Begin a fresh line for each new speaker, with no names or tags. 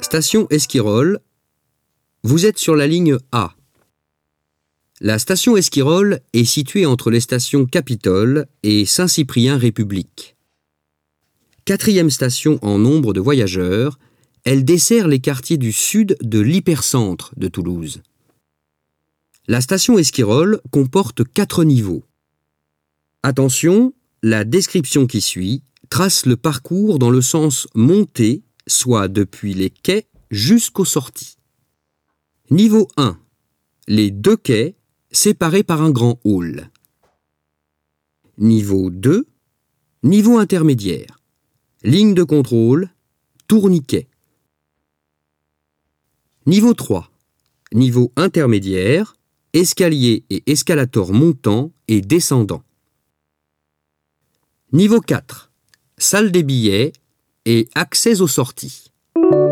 Station Esquirol, vous êtes sur la ligne A. La station Esquirol est située entre les stations Capitole et Saint-Cyprien-République. 4e station en nombre de voyageurs, elle dessert les quartiers du sud de l'hypercentre de Toulouse. La station Esquirol comporte 4 niveaux. Attention, la description qui suit trace le parcours dans le sens montée, soit depuis les quais jusqu'aux sorties. Niveau 1. Les 2 quais séparés par un grand hall. Niveau 2. Niveau intermédiaire. Ligne de contrôle, tourniquet. Niveau 3. Niveau intermédiaire, escalier et escalator montant et descendant. Niveau 4. Salle des billets et accès aux sorties.